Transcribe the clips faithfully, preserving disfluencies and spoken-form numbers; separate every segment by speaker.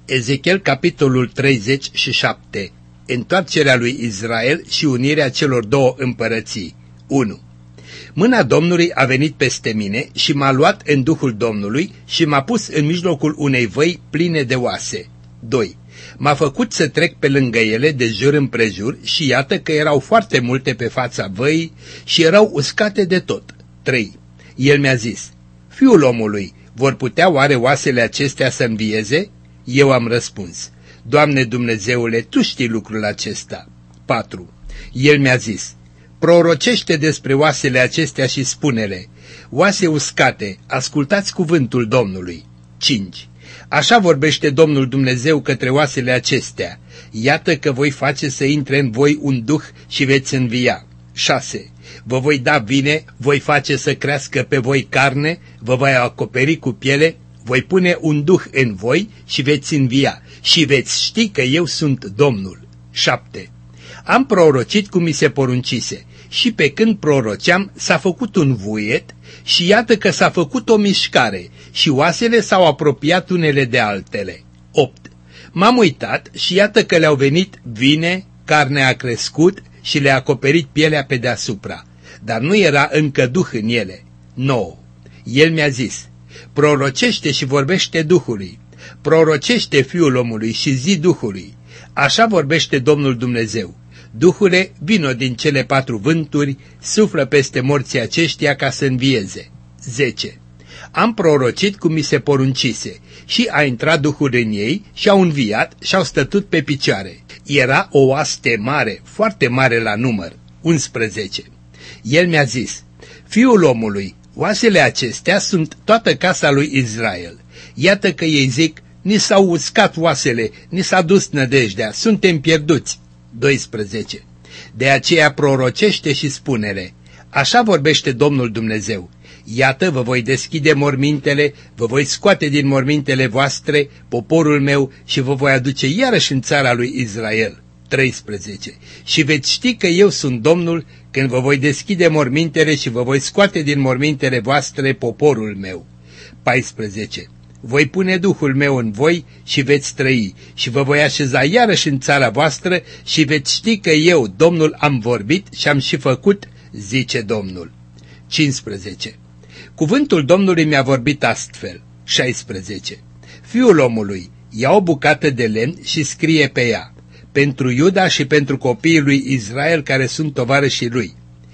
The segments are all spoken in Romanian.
Speaker 1: Ezechiel, capitolul treizeci și șapte. Întoarcerea lui Israel și unirea celor două împărății. unu. Mâna Domnului a venit peste mine și m-a luat în Duhul Domnului și m-a pus în mijlocul unei văi pline de oase. doi. M-a făcut să trec pe lângă ele de jur împrejur și iată că erau foarte multe pe fața văii și erau uscate de tot. trei. El mi-a zis: Fiul omului, vor putea oare oasele acestea să învieze? Eu am răspuns: Doamne Dumnezeule, Tu știi lucrul acesta. patru. El mi-a zis: prorocește despre oasele acestea și spune-le: oase uscate, ascultați cuvântul Domnului. cinci. Așa vorbește Domnul Dumnezeu către oasele acestea: iată că voi face să intre în voi un duh și veți învia. șase. Vă voi da vine, voi face să crească pe voi carne, vă voi acoperi cu piele, voi pune un duh în voi și veți învia și veți ști că eu sunt Domnul. șapte. Am prorocit cum mi se poruncise și pe când proroceam s-a făcut un vuiet și iată că s-a făcut o mișcare și oasele s-au apropiat unele de altele. opt. M-am uitat și iată că le-au venit vine, carnea a crescut și le-a acoperit pielea pe deasupra, dar nu era încă duh în ele. nouă. El mi-a zis: prorocește și vorbește Duhului, prorocește Fiul omului și zi Duhului. Așa vorbește Domnul Dumnezeu: Duhule, vino din cele patru vânturi, suflă peste morții aceștia ca să învieze. zece. Am prorocit cum mi se poruncise și a intrat Duhul în ei și au înviat și au stătut pe picioare. Era o oaste mare, foarte mare la număr. unsprezece. El mi-a zis: Fiul omului, oasele acestea sunt toată casa lui Israel. Iată că ei zic: ni s-au uscat oasele, ni s-a dus nădejdea, suntem pierduți. doisprezece. De aceea prorocește și spune-le: așa vorbește Domnul Dumnezeu: iată, vă voi deschide mormintele, vă voi scoate din mormintele voastre poporul meu și vă voi aduce iarăși în țara lui Israel. treisprezece. Și veți ști că eu sunt Domnul când vă voi deschide mormintele și vă voi scoate din mormintele voastre poporul meu. paisprezece. Voi pune Duhul meu în voi și veți trăi și vă voi așeza iarăși în țara voastră și veți ști că eu, Domnul, am vorbit și am și făcut, zice Domnul. cincisprezece. Cuvântul Domnului mi-a vorbit astfel. șaisprezece. Fiul omului, ia o bucată de lemn și scrie pe ea: pentru Iuda și pentru copiii lui Israel care sunt tovarășii lui.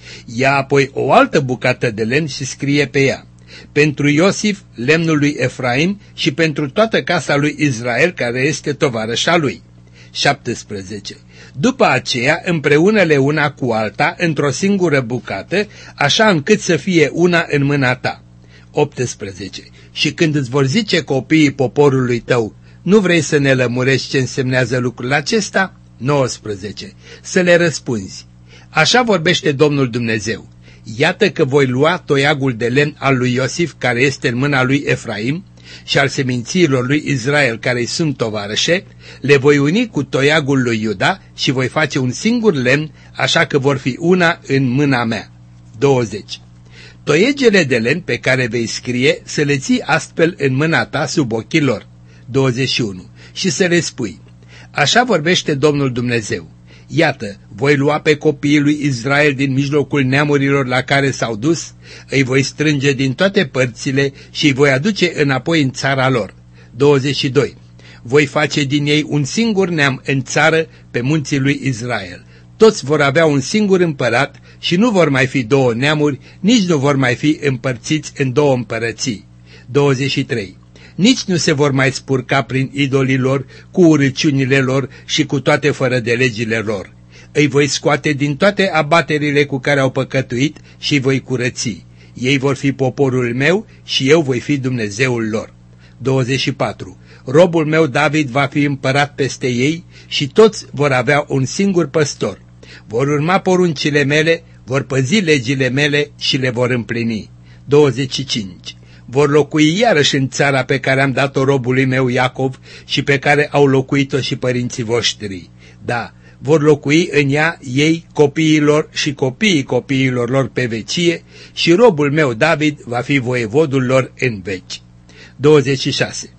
Speaker 1: Ia apoi o altă bucată de lemn și scrie pe ea: pentru Iosif, lemnul lui Efraim, și pentru toată casa lui Israel care este tovarășa lui. șaptesprezece. După aceea împreună-le una cu alta într-o singură bucată, așa încât să fie una în mâna ta. optsprezece. Și când îți vor zice copiii poporului tău: nu vrei să ne lămurești ce însemnează lucrul acesta? nouăsprezece. Să le răspunzi: așa vorbește Domnul Dumnezeu: iată că voi lua toiagul de lemn al lui Iosif care este în mâna lui Efraim și al semințiilor lui Israel care îi sunt tovarășe, le voi uni cu toiagul lui Iuda și voi face un singur lemn, așa că vor fi una în mâna mea. douăzeci. Toiegele de lemn pe care vei scrie să le ții astfel în mâna ta sub ochii lor. douăzeci și unu. Și să le spui: așa vorbește Domnul Dumnezeu: iată, voi lua pe copiii lui Israel din mijlocul neamurilor la care s-au dus, îi voi strânge din toate părțile și îi voi aduce înapoi în țara lor. douăzeci și doi. Voi face din ei un singur neam în țară pe munții lui Israel. Toți vor avea un singur împărat și nu vor mai fi două neamuri, nici nu vor mai fi împărțiți în două împărății. douăzeci și trei. Nici nu se vor mai spurca prin idolii lor, cu urăciunile lor și cu toate fără de legile lor. Îi voi scoate din toate abaterile cu care au păcătuit și îi voi curăți. Ei vor fi poporul meu și eu voi fi Dumnezeul lor. douăzeci și patru. Robul meu David va fi împărat peste ei și toți vor avea un singur păstor. Vor urma poruncile mele, vor păzi legile mele și le vor împlini. douăzeci și cinci. Vor locui iarăși în țara pe care am dat-o robului meu Iacov și pe care au locuit-o și părinții voștri. Da, vor locui în ea ei, copiilor și copiii copiilor lor pe vecie și robul meu David va fi voievodul lor în veci. douăzeci și șase.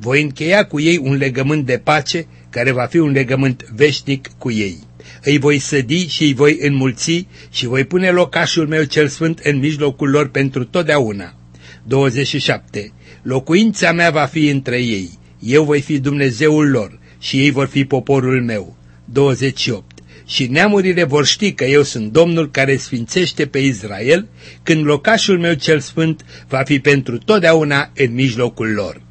Speaker 1: Voi încheia cu ei un legământ de pace, care va fi un legământ veșnic cu ei. Îi voi sădi și îi voi înmulți și voi pune locașul meu cel sfânt în mijlocul lor pentru totdeauna. douăzeci și șapte. Locuința mea va fi între ei, eu voi fi Dumnezeul lor și ei vor fi poporul meu. douăzeci și opt. Și neamurile vor ști că eu sunt Domnul care sfințește pe Israel, când locașul meu cel sfânt va fi pentru totdeauna în mijlocul lor.